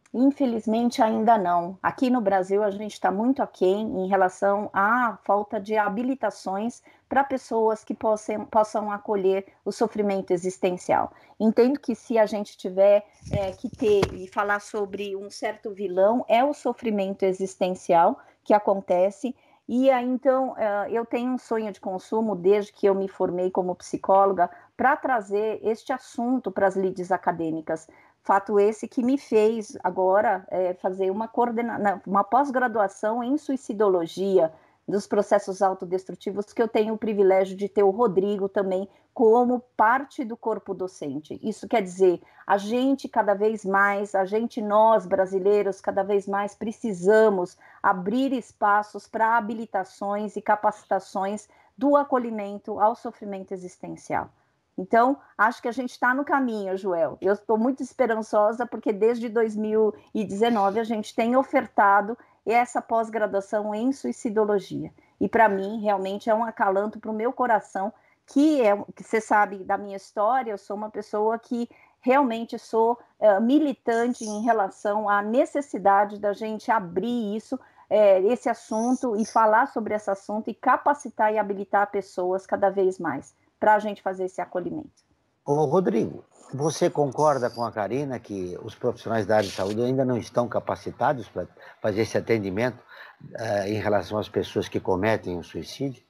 Infelizmente ainda não. Aqui no Brasil a gente está muito aquém em relação à falta de habilitações para pessoas que possam, possam acolher o sofrimento existencial. Entendo que se a gente tiver é, que ter e falar sobre um certo vilão, é o sofrimento existencial que acontece. E aí, então, eu tenho um sonho de consumo desde que eu me formei como psicóloga para trazer este assunto para as lides acadêmicas. Fato esse que me fez agora é, fazer uma, coordena... uma pós-graduação em suicidologia dos processos autodestrutivos, que eu tenho o privilégio de ter o Rodrigo também como parte do corpo docente. Isso quer dizer, a gente cada vez mais, a gente, nós brasileiros, cada vez mais precisamos abrir espaços para habilitações e capacitações do acolhimento ao sofrimento existencial. Então, acho que a gente está no caminho, Joel. Eu estou muito esperançosa porque desde dois mil e dezenove a gente tem ofertado essa pós-graduação em suicidologia. E para mim, realmente é um acalanto para o meu coração, que é, que você sabe da minha história, eu sou uma pessoa que realmente sou uh, militante em relação à necessidade da gente abrir isso, é, esse assunto e falar sobre esse assunto e capacitar e habilitar pessoas cada vez mais para a gente fazer esse acolhimento. Ô, Rodrigo, você concorda com a Karina que os profissionais da área de saúde ainda não estão capacitados para fazer esse atendimento uh, em relação às pessoas que cometem o suicídio?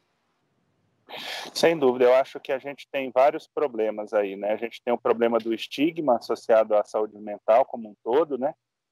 Sem dúvida, eu acho que a gente tem vários problemas aí, né? A gente tem o problema do estigma associado à saúde mental como um todo, né?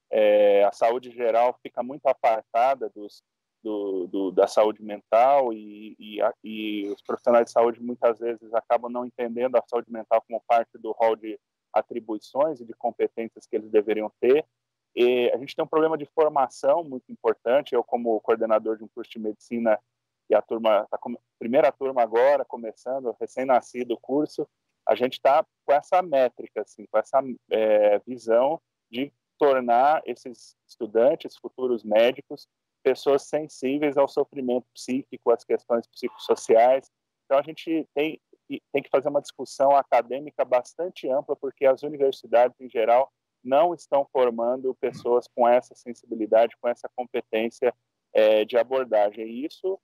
É, a saúde geral fica muito apartada dos, do, do, da saúde mental e, e, a, e os profissionais de saúde muitas vezes acabam não entendendo a saúde mental como parte do rol de atribuições e de competências que eles deveriam ter. E a gente tem um problema de formação muito importante. Eu, como coordenador de um curso de medicina, e a turma, a primeira turma agora, começando, recém-nascido o curso, a gente está com essa métrica, assim, com essa é, visão de tornar esses estudantes, futuros médicos, pessoas sensíveis ao sofrimento psíquico, às questões psicossociais. Então, a gente tem, tem que fazer uma discussão acadêmica bastante ampla, porque as universidades, em geral, não estão formando pessoas com essa sensibilidade, com essa competência é, de abordagem. E isso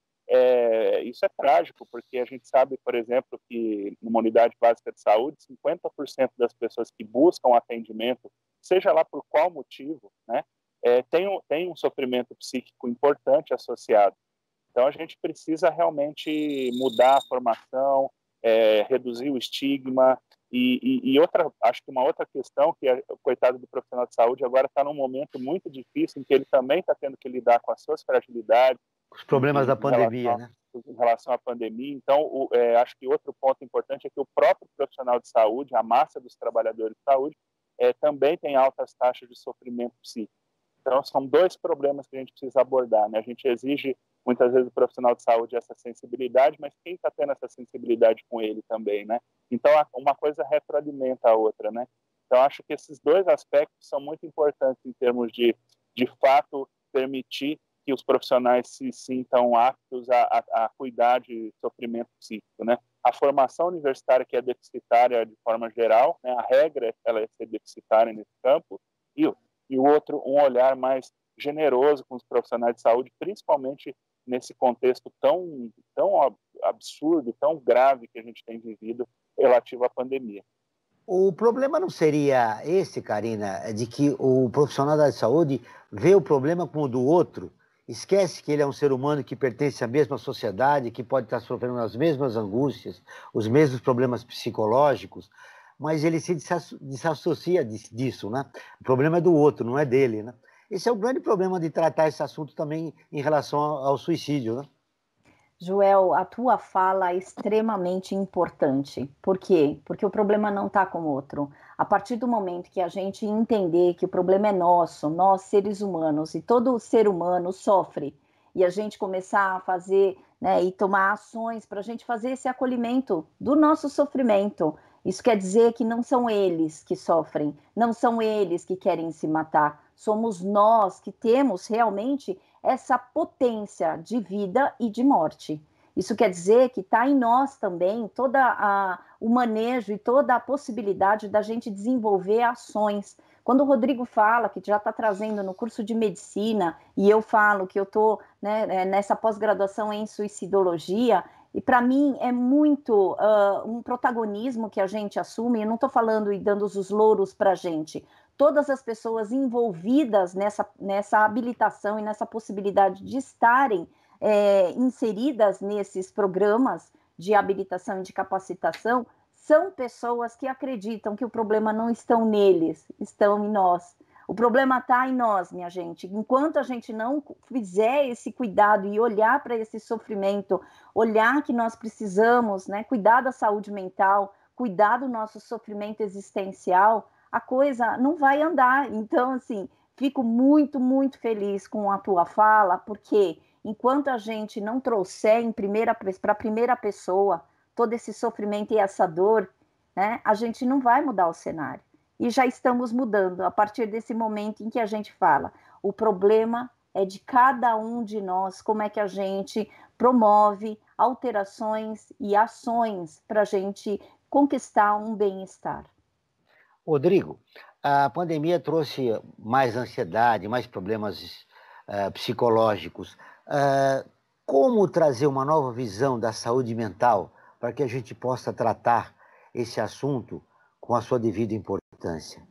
É, isso é trágico, porque a gente sabe, por exemplo, que numa unidade básica de saúde, cinquenta por cento das pessoas que buscam atendimento, seja lá por qual motivo, né, é, tem, um, tem um sofrimento psíquico importante associado. Então, a gente precisa realmente mudar a formação, é, reduzir o estigma. E, e, e outra, acho que uma outra questão, que é, o coitado do profissional de saúde agora está num momento muito difícil, em que ele também está tendo que lidar com as suas fragilidades, os problemas em, da pandemia, relação, né? Em relação à pandemia. Então, o, é, acho que outro ponto importante é que o próprio profissional de saúde, a massa dos trabalhadores de saúde, é, também tem altas taxas de sofrimento psíquico. Então, são dois problemas que a gente precisa abordar, né? A gente exige, muitas vezes, do profissional de saúde essa sensibilidade, mas quem está tendo essa sensibilidade com ele também, né? Então, uma coisa retroalimenta a outra, né? Então, acho que esses dois aspectos são muito importantes em termos de, de fato, permitir que os profissionais se sintam aptos a, a, a cuidar de sofrimento psíquico, né? A formação universitária, que é deficitária de forma geral, né? A regra ela é ser deficitária nesse campo, e, e o outro, um olhar mais generoso com os profissionais de saúde, principalmente nesse contexto tão, tão absurdo, tão grave que a gente tem vivido relativo à pandemia. O problema não seria esse, Karina, de que o profissional da saúde vê o problema como o do outro, esquece que ele é um ser humano que pertence à mesma sociedade, que pode estar sofrendo as mesmas angústias, os mesmos problemas psicológicos, mas ele se desassocia disso, né? O problema é do outro, não é dele, né? Esse é o grande problema de tratar esse assunto também em relação ao suicídio, né? Joel, a tua fala é extremamente importante. Por quê? Porque o problema não está com o outro. A partir do momento que a gente entender que o problema é nosso, nós seres humanos, e todo ser humano sofre, e a gente começar a fazer, né, e tomar ações para a gente fazer esse acolhimento do nosso sofrimento, isso quer dizer que não são eles que sofrem, não são eles que querem se matar, somos nós que temos realmente essa potência de vida e de morte. Isso quer dizer que está em nós também toda a, o manejo e toda a possibilidade da gente desenvolver ações, Quando o Rodrigo fala que já está trazendo no curso de medicina, e eu falo que eu estou, né, nessa pós-graduação em suicidologia, e para mim é muito uh, um protagonismo que a gente assume. Eu não estou falando e dando os louros para a gente. Todas as pessoas envolvidas nessa, nessa habilitação e nessa possibilidade de estarem é, inseridas nesses programas de habilitação e de capacitação, são pessoas que acreditam que o problema não está neles, estão em nós. O problema está em nós, minha gente. Enquanto a gente não fizer esse cuidado e olhar para esse sofrimento, olhar que nós precisamos, né, cuidar da saúde mental, cuidar do nosso sofrimento existencial, a coisa não vai andar. Então, assim, fico muito, muito feliz com a tua fala, porque enquanto a gente não trouxer em primeira, para a primeira pessoa todo esse sofrimento e essa dor, né, a gente não vai mudar o cenário. E já estamos mudando a partir desse momento em que a gente fala, o problema é de cada um de nós, como é que a gente promove alterações e ações para a gente conquistar um bem-estar. Rodrigo, a pandemia trouxe mais ansiedade, mais problemas uh, psicológicos. Uh, como trazer uma nova visão da saúde mental para que a gente possa tratar esse assunto com a sua devida importância?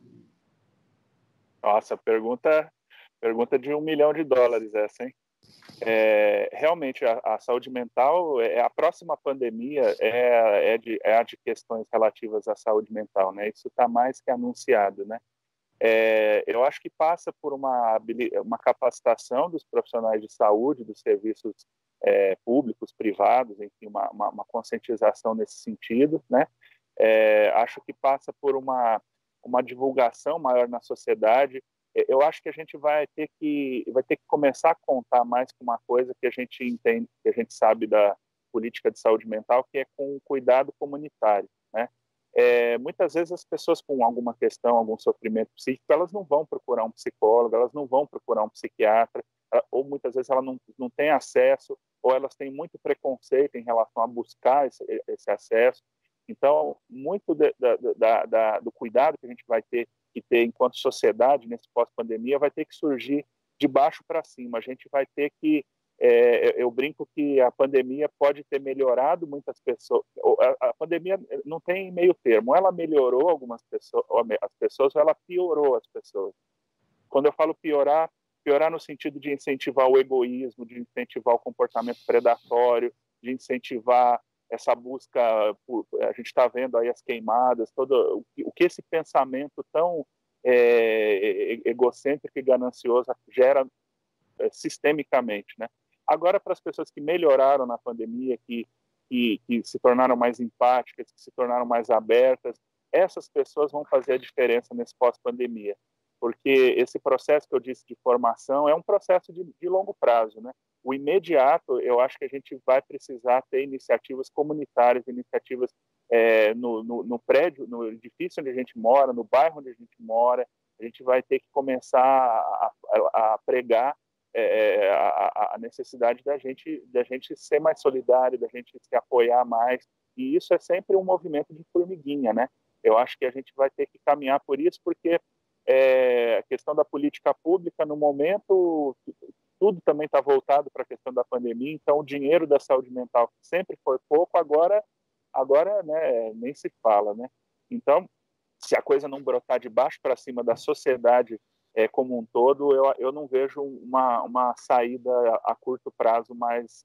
Nossa, pergunta, pergunta de um milhão de dólares essa, hein? É, realmente, a, a saúde mental, é, a próxima pandemia é, é, de, é a de questões relativas à saúde mental, né? Isso está mais que anunciado, né? É, eu acho que passa por uma, uma capacitação dos profissionais de saúde, dos serviços é, públicos, privados, enfim, uma, uma, uma conscientização nesse sentido, né? É, acho que passa por uma, uma divulgação maior na sociedade. Eu acho que a gente vai ter que, vai ter que começar a contar mais com uma coisa que a gente entende, que a gente sabe da política de saúde mental, que é com o cuidado comunitário, né? É, muitas vezes as pessoas com alguma questão, algum sofrimento psíquico, elas não vão procurar um psicólogo, elas não vão procurar um psiquiatra, ou muitas vezes elas não, não têm acesso, ou elas têm muito preconceito em relação a buscar esse, esse acesso. Então, muito de, da, da, da, do cuidado que a gente vai ter que ter enquanto sociedade nesse pós-pandemia vai ter que surgir de baixo para cima. A gente vai ter que, é, eu brinco que a pandemia pode ter melhorado muitas pessoas. A, a pandemia não tem meio termo. Ela melhorou algumas pessoas, as pessoas, ou ela piorou as pessoas. Quando eu falo piorar, piorar no sentido de incentivar o egoísmo, de incentivar o comportamento predatório, de incentivar essa busca, por, a gente está vendo aí as queimadas, todo o que esse pensamento tão é, egocêntrico e ganancioso gera é, sistemicamente, né? Agora, para as pessoas que melhoraram na pandemia, que, que, que se tornaram mais empáticas, que se tornaram mais abertas, essas pessoas vão fazer a diferença nesse pós-pandemia, porque esse processo que eu disse de formação é um processo de, de longo prazo, né? O imediato, eu acho que a gente vai precisar ter iniciativas comunitárias, iniciativas é, no, no, no prédio, no edifício onde a gente mora, no bairro onde a gente mora. A gente vai ter que começar a, a, a pregar é, a, a necessidade da gente, da gente ser mais solidário, da gente se apoiar mais. E isso é sempre um movimento de formiguinha, né? Eu acho que a gente vai ter que caminhar por isso, porque é, a questão da política pública, no momento, tudo também está voltado para a questão da pandemia, então o dinheiro da saúde mental, que sempre foi pouco, agora, agora né, nem se fala, né? Então, se a coisa não brotar de baixo para cima da sociedade é, como um todo, eu, eu não vejo uma, uma saída a, a curto prazo mais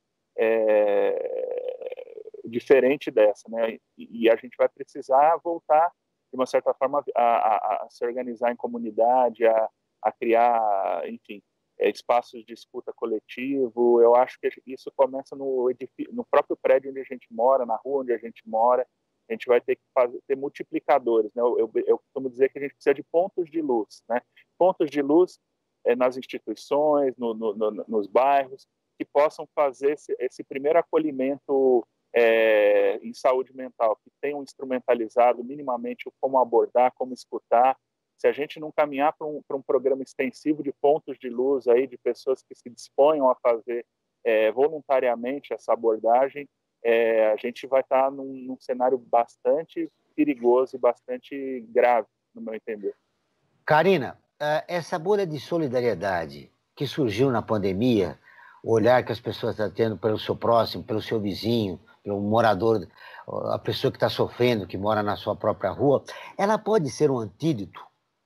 é, diferente dessa, né? E, e a gente vai precisar voltar, de uma certa forma, a, a, a se organizar em comunidade, a, a criar, enfim, é, espaços de escuta coletivo. Eu acho que isso começa no, no próprio prédio onde a gente mora, na rua onde a gente mora. A gente vai ter que fazer, ter multiplicadores, né? Eu, eu, eu costumo dizer que a gente precisa de pontos de luz, né? Pontos de luz é, nas instituições, no, no, no, nos bairros, que possam fazer esse, esse primeiro acolhimento é, em saúde mental, que tenham instrumentalizado minimamente como abordar, como escutar. Se a gente não caminhar para um, para um programa extensivo de pontos de luz, aí, de pessoas que se disponham a fazer é, voluntariamente essa abordagem, é, a gente vai estar num, num cenário bastante perigoso e bastante grave, no meu entender. Karina, essa bolha de solidariedade que surgiu na pandemia, o olhar que as pessoas estão tendo pelo seu próximo, pelo seu vizinho, pelo morador, a pessoa que está sofrendo, que mora na sua própria rua, ela pode ser um antídoto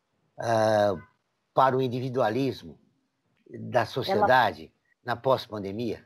uh, para o individualismo da sociedade ela... na pós-pandemia?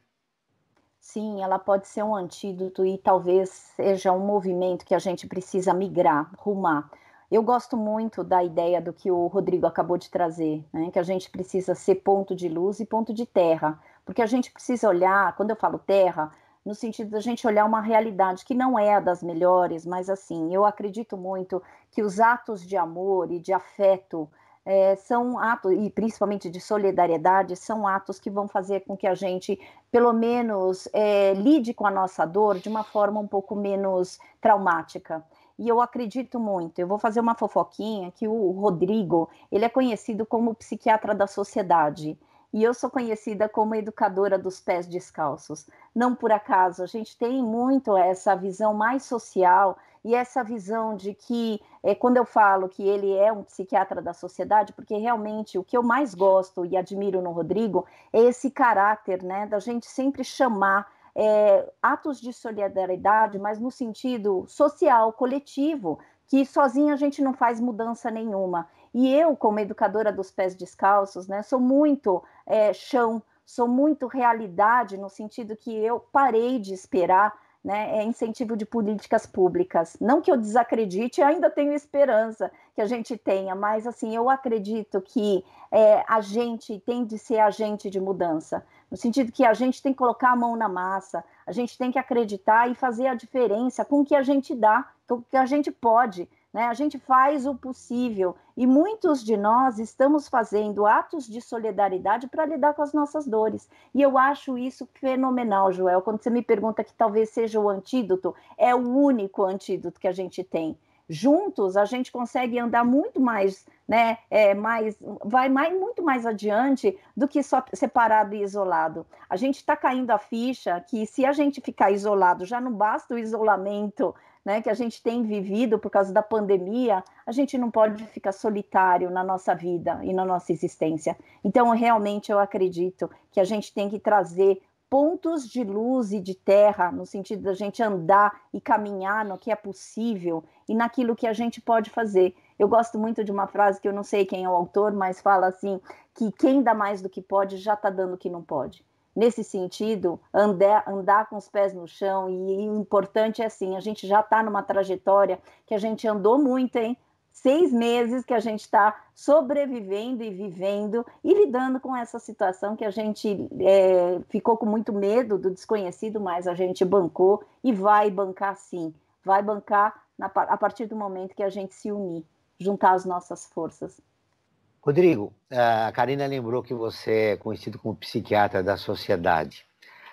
Sim, ela pode ser um antídoto e talvez seja um movimento que a gente precisa migrar, rumar. Eu gosto muito da ideia do que o Rodrigo acabou de trazer, né? Que a gente precisa ser ponto de luz e ponto de terra, porque a gente precisa olhar, quando eu falo terra, no sentido da gente olhar uma realidade que não é a das melhores, mas assim, eu acredito muito que os atos de amor e de afeto é, são atos, e principalmente de solidariedade, são atos que vão fazer com que a gente, pelo menos, é, lide com a nossa dor de uma forma um pouco menos traumática. E eu acredito muito, eu vou fazer uma fofoquinha, que o Rodrigo, ele é conhecido como o psiquiatra da sociedade, e eu sou conhecida como educadora dos pés descalços. Não por acaso, a gente tem muito essa visão mais social, e essa visão de que, é, quando eu falo que ele é um psiquiatra da sociedade, porque realmente o que eu mais gosto e admiro no Rodrigo é esse caráter, né, da gente sempre chamar É, atos de solidariedade, mas no sentido social, coletivo, que sozinha a gente não faz mudança nenhuma. E eu, como educadora dos pés descalços, né, sou muito é, chão, sou muito realidade, no sentido que eu parei de esperar, né, é incentivo de políticas públicas. Não que eu desacredite, ainda tenho esperança que a gente tenha, mas assim, eu acredito que é, a gente tem de ser agente de mudança, no sentido que a gente tem que colocar a mão na massa, a gente tem que acreditar e fazer a diferença com o que a gente dá, com o que a gente pode, né? A gente faz o possível e muitos de nós estamos fazendo atos de solidariedade para lidar com as nossas dores. E eu acho isso fenomenal, Joel. Quando você me pergunta que talvez seja o antídoto, é o único antídoto que a gente tem. Juntos a gente consegue andar muito mais, né, é, mais, vai mais, muito mais adiante do que só separado e isolado. A gente está caindo a ficha que se a gente ficar isolado, já não basta o isolamento, né, que a gente tem vivido por causa da pandemia, a gente não pode ficar solitário na nossa vida e na nossa existência. Então, realmente, eu acredito que a gente tem que trazer pontos de luz e de terra, no sentido da gente andar e caminhar no que é possível e naquilo que a gente pode fazer. Eu gosto muito de uma frase que eu não sei quem é o autor, mas fala assim, que quem dá mais do que pode já está dando o que não pode. Nesse sentido, andar, andar com os pés no chão, e o importante é assim, a gente já está numa trajetória que a gente andou muito, hein? Seis meses que a gente está sobrevivendo e vivendo e lidando com essa situação que a gente é, ficou com muito medo do desconhecido, mas a gente bancou e vai bancar sim. Vai bancar na, a partir do momento que a gente se unir, juntar as nossas forças. Rodrigo, a Karina lembrou que você é conhecido como psiquiatra da sociedade.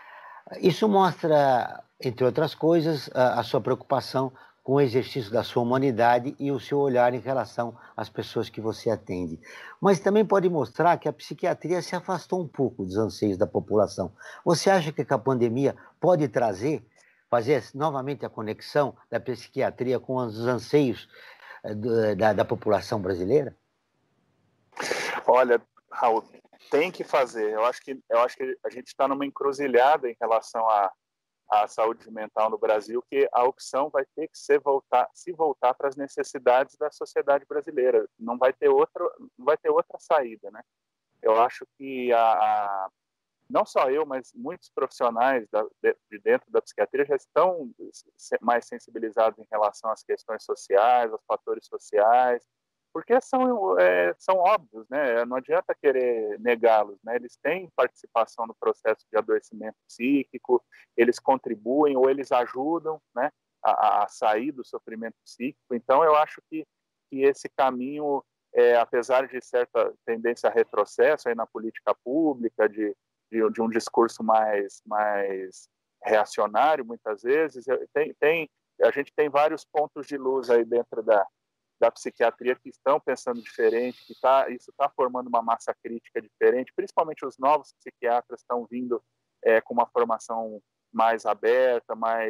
Isso mostra, entre outras coisas, a, a sua preocupação com o exercício da sua humanidade e o seu olhar em relação às pessoas que você atende. Mas também pode mostrar que a psiquiatria se afastou um pouco dos anseios da população. Você acha que a pandemia pode trazer, fazer novamente a conexão da psiquiatria com os anseios da, da população brasileira? Olha, Raul, tem que fazer. Eu acho que, eu acho que a gente está numa encruzilhada em relação a a saúde mental no Brasil, que a opção vai ter que ser voltar, se voltar para as necessidades da sociedade brasileira. Não vai ter outra, não vai ter outra saída, né? Eu acho que a, a, não só eu, mas muitos profissionais da, de, de dentro da psiquiatria já estão mais sensibilizados em relação às questões sociais, aos fatores sociais, porque são, é, são óbvios, né? Não adianta querer negá-los, né? Eles têm participação no processo de adoecimento psíquico, eles contribuem ou eles ajudam, né, a, a sair do sofrimento psíquico. Então, eu acho que, que esse caminho, é, apesar de certa tendência a retrocesso aí na política pública, de, de, de um discurso mais, mais reacionário, muitas vezes, tem, tem, a gente tem vários pontos de luz aí dentro da da psiquiatria que estão pensando diferente, que tá, isso está formando uma massa crítica diferente, principalmente os novos psiquiatras estão vindo é, com uma formação mais aberta, mais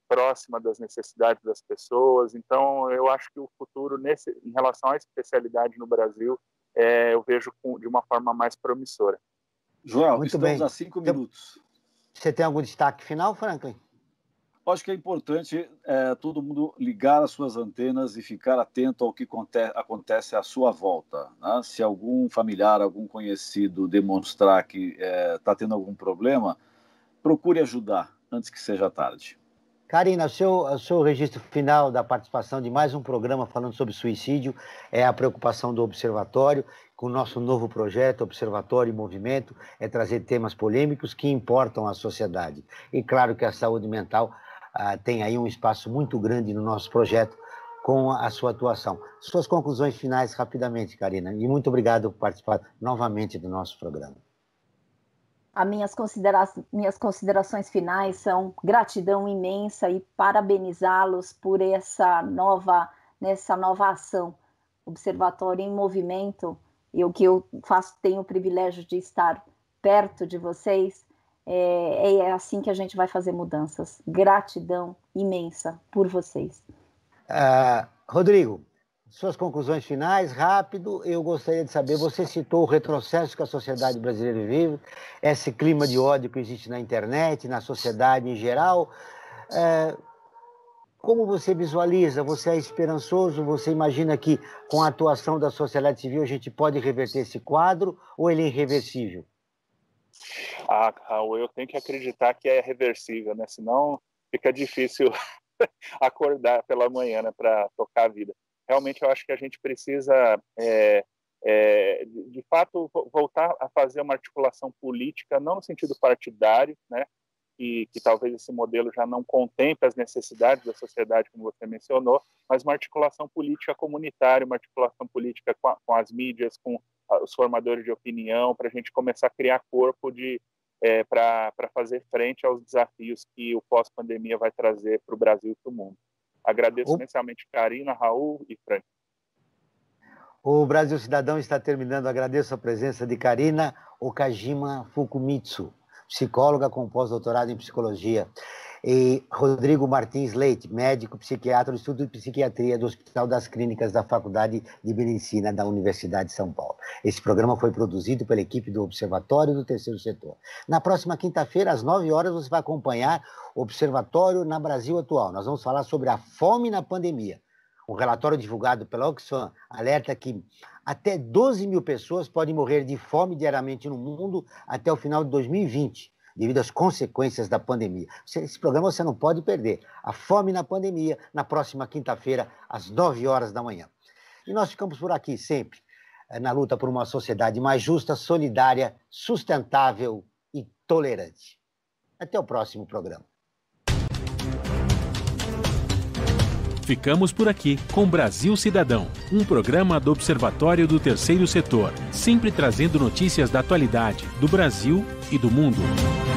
próxima das necessidades das pessoas. Então, eu acho que o futuro, nesse, em relação à especialidade no Brasil, é, eu vejo com, de uma forma mais promissora. Joel, Muito estamos bem. a cinco minutos. Você tem algum destaque final, Franklin? Acho que é importante é, todo mundo ligar as suas antenas e ficar atento ao que acontece à sua volta, né? Se algum familiar, algum conhecido demonstrar que está é, tendo algum problema, procure ajudar antes que seja tarde. Karina, o seu, o seu registro final da participação de mais um programa falando sobre suicídio é a preocupação do Observatório com o nosso novo projeto, Observatório em Movimento, é trazer temas polêmicos que importam à sociedade. E claro que a saúde mental ah, tem aí um espaço muito grande no nosso projeto com a sua atuação. Suas conclusões finais rapidamente, Karina, e muito obrigado por participar novamente do nosso programa. As minhas, considera minhas considerações finais são gratidão imensa e parabenizá-los por essa nova, nessa nova ação. Observatório em Movimento, e o que eu faço, tenho o privilégio de estar perto de vocês, é, é assim que a gente vai fazer mudanças. Gratidão imensa por vocês. Uh, Rodrigo, suas conclusões finais, rápido, eu gostaria de saber, você citou o retrocesso que a sociedade brasileira vive, esse clima de ódio que existe na internet, na sociedade em geral. É, como você visualiza? Você é esperançoso? Você imagina que com a atuação da sociedade civil a gente pode reverter esse quadro ou ele é irreversível? Ah, Raul, eu tenho que acreditar que é reversível, né? Senão fica difícil acordar pela manhã, né, para tocar a vida. Realmente eu acho que a gente precisa, é, é, de, de fato, voltar a fazer uma articulação política, não no sentido partidário, né, e que talvez esse modelo já não contemple as necessidades da sociedade, como você mencionou, mas uma articulação política comunitária, uma articulação política com, a, com as mídias, com a, os formadores de opinião, para a gente começar a criar corpo de, é, para fazer frente aos desafios que o pós-pandemia vai trazer para o Brasil e para o mundo. Agradeço imensamente Karina, Raul e Frank. O Brasil Cidadão está terminando. Agradeço a presença de Karina Okajima Fukumitsu, psicóloga com pós-doutorado em psicologia, e Rodrigo Martins Leite, médico psiquiatra do Instituto de Psiquiatria do Hospital das Clínicas da Faculdade de Medicina da Universidade de São Paulo. Esse programa foi produzido pela equipe do Observatório do Terceiro Setor. Na próxima quinta-feira, às nove horas, você vai acompanhar o Observatório na Brasil Atual. Nós vamos falar sobre a fome na pandemia. Um relatório divulgado pela Oxfam alerta que até doze mil pessoas podem morrer de fome diariamente no mundo até o final de dois mil e vinte, devido às consequências da pandemia. Esse programa você não pode perder. A fome na pandemia, na próxima quinta-feira, às nove horas da manhã. E nós ficamos por aqui sempre, na luta por uma sociedade mais justa, solidária, sustentável e tolerante. Até o próximo programa. Ficamos por aqui com Brasil Cidadão, um programa do Observatório do Terceiro Setor, sempre trazendo notícias da atualidade, do Brasil e do mundo.